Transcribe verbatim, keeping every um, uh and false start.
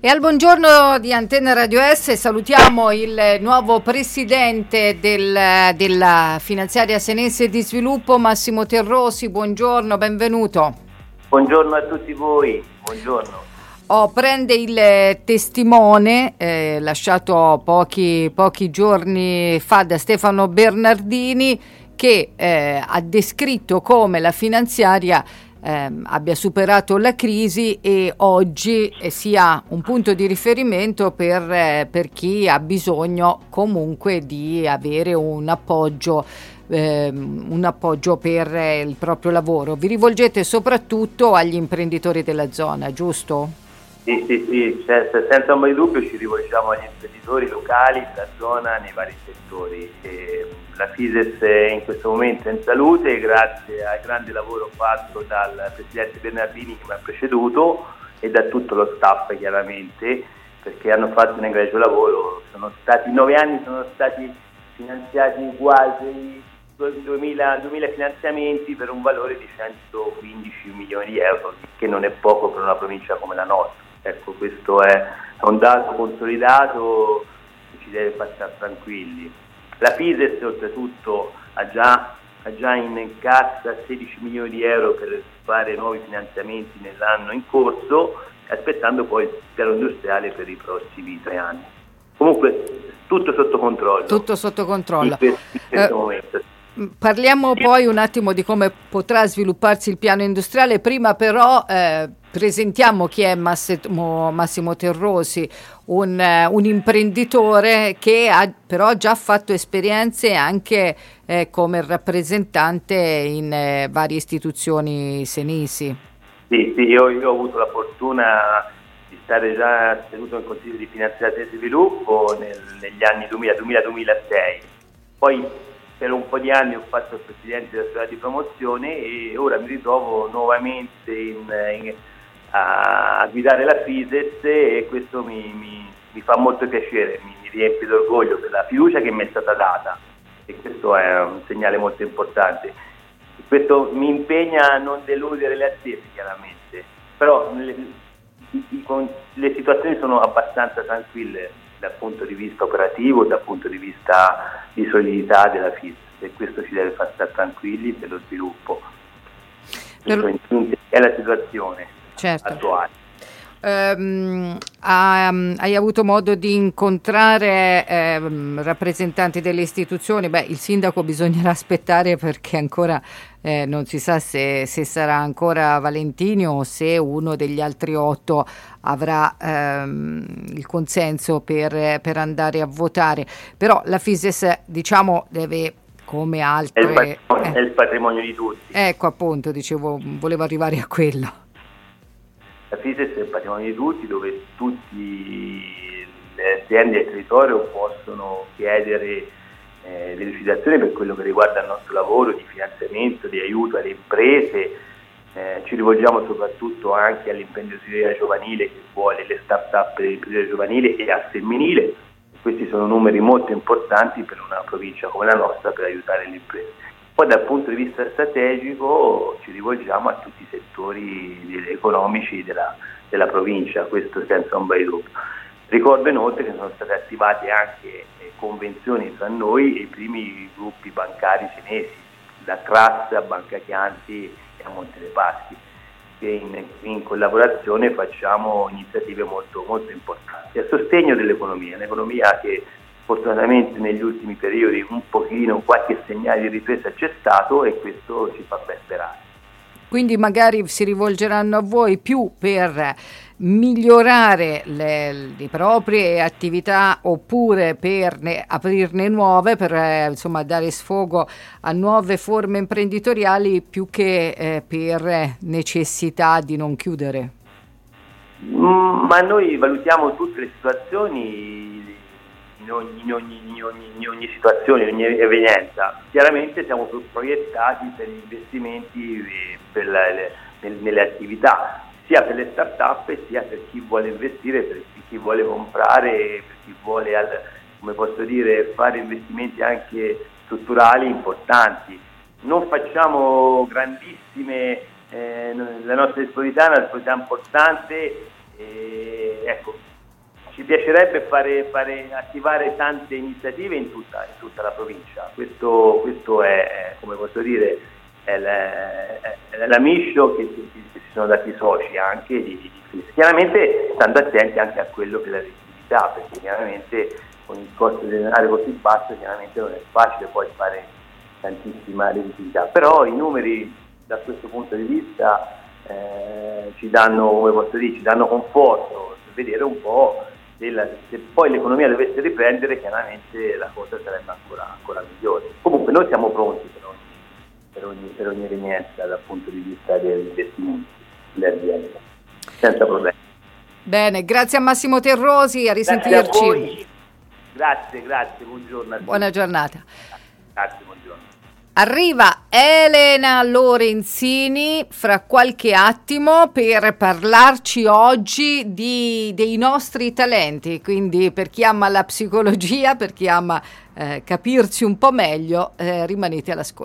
E al buongiorno di Antenna Radio S salutiamo il nuovo presidente del, della finanziaria senese di sviluppo, Massimo Terrosi. Buongiorno, benvenuto. Buongiorno a tutti voi, buongiorno. Oh, prende il testimone eh, lasciato pochi, pochi giorni fa da Stefano Bernardini, che eh, ha descritto come la finanziaria Eh, abbia superato la crisi e oggi eh, sia un punto di riferimento per, eh, per chi ha bisogno comunque di avere un appoggio, eh, un appoggio per eh, il proprio lavoro. Vi rivolgete soprattutto agli imprenditori della zona, giusto? Sì, sì, sì, cioè, senza ombra di dubbio ci rivolgiamo agli imprenditori locali della zona nei vari settori. E la Fides è in questo momento in salute grazie al grande lavoro fatto dal presidente Bernardini che mi ha preceduto e da tutto lo staff chiaramente, perché hanno fatto un egregio lavoro. Sono stati nove anni, sono stati finanziati quasi duemila, duemila finanziamenti per un valore di centoquindici milioni di euro, che non è poco per una provincia come la nostra. Ecco, questo è un dato consolidato che ci deve far stare tranquilli. La Fides oltretutto ha già, ha già in cassa sedici milioni di euro per fare nuovi finanziamenti nell'anno in corso, aspettando poi il piano industriale per i prossimi tre anni. Comunque tutto sotto controllo. Tutto sotto controllo. In questo, in questo eh, momento. Parliamo poi un attimo di come potrà svilupparsi il piano industriale. Prima però eh, presentiamo chi è Massimo, Massimo Terrosi, un, un imprenditore che ha però già fatto esperienze anche eh, come rappresentante in eh, varie istituzioni senesi. Sì, sì, io, io ho avuto la fortuna di stare già seduto nel Consiglio di Finanziaria e Sviluppo nel, negli anni duemila duemilasei. Poi per un po' di anni ho fatto il presidente della società di promozione e ora mi ritrovo nuovamente in, in, a, a guidare la Fides e questo mi, mi, mi fa molto piacere, mi, mi riempie d'orgoglio per la fiducia che mi è stata data e questo è un segnale molto importante. Questo mi impegna a non deludere le attese chiaramente, però le, le situazioni sono abbastanza tranquille dal punto di vista operativo, dal punto di vista di solidità della Fides, e questo ci deve far stare tranquilli per lo sviluppo. Per... è la situazione certo. attuale. Um, um, hai avuto modo di incontrare um, rappresentanti delle istituzioni? Beh, il sindaco bisognerà aspettare perché ancora eh, non si sa se, se sarà ancora Valentini o se uno degli altri otto avrà um, il consenso per, per andare a votare. Però la Fides, diciamo, deve, come altre... È il patrimonio, eh, è il patrimonio di tutti. Ecco, appunto, dicevo, volevo arrivare a quello. La Fides è il patrimonio di tutti, dove tutte le aziende del territorio possono chiedere eh, delucidazioni per quello che riguarda il nostro lavoro di finanziamento, di aiuto alle imprese. Eh, ci rivolgiamo soprattutto anche all'imprenditoria giovanile che vuole le start-up dell'imprenditoria giovanile e al femminile. Questi sono numeri molto importanti per una provincia come la nostra per aiutare le imprese. Poi dal punto di vista strategico ci rivolgiamo a tutti i settori economici della, della provincia, questo senza ombra di dubbio. Ricordo inoltre che sono state attivate anche eh, convenzioni tra noi e i primi gruppi bancari senesi, da Cras a Banca Chianti e a Monte dei Paschi, che in, in collaborazione facciamo iniziative molto, molto importanti a sostegno dell'economia, un'economia che fortunatamente negli ultimi periodi un pochino, qualche segnale di ripresa c'è stato e questo ci fa ben sperare. Quindi magari si rivolgeranno a voi più per migliorare le, le proprie attività oppure per ne, aprirne nuove, per eh, insomma dare sfogo a nuove forme imprenditoriali più che eh, per necessità di non chiudere. Mm, ma noi valutiamo tutte le situazioni in ogni, in ogni, in ogni, in ogni situazione, in ogni evenienza. Chiaramente siamo proiettati per gli investimenti per la, le, nelle attività, sia per le start-up sia per chi vuole investire, per chi vuole comprare, per chi vuole, come posso dire, fare investimenti anche strutturali importanti. Non facciamo grandissime, eh, la nostra esposizione è una esposizione importante, eh, ecco, piacerebbe fare, fare attivare tante iniziative in tutta, in tutta la provincia. Questo, questo è, come posso dire, è la, è la mission che, che, che si sono dati i soci anche di, di FIS. Chiaramente stando attenti anche a quello che è la redditività, perché chiaramente con il costo del denaro così basso chiaramente non è facile poi fare tantissima redditività, però i numeri da questo punto di vista eh, ci danno, come posso dire, ci danno conforto per vedere un po' della, se poi l'economia dovesse riprendere, chiaramente la cosa sarebbe ancora, ancora migliore. Comunque noi siamo pronti per ogni, per ogni, per ogni evenienza dal punto di vista degli investimenti, dell'R D L, senza problemi. Bene, grazie a Massimo Terrosi, a risentirci. Grazie a voi. Grazie, grazie, buongiorno. Buona giornata. Grazie, buongiorno. Arriva Elena Lorenzini fra qualche attimo per parlarci oggi di, dei nostri talenti, quindi per chi ama la psicologia, per chi ama eh, capirci un po' meglio, eh, rimanete all'ascolto.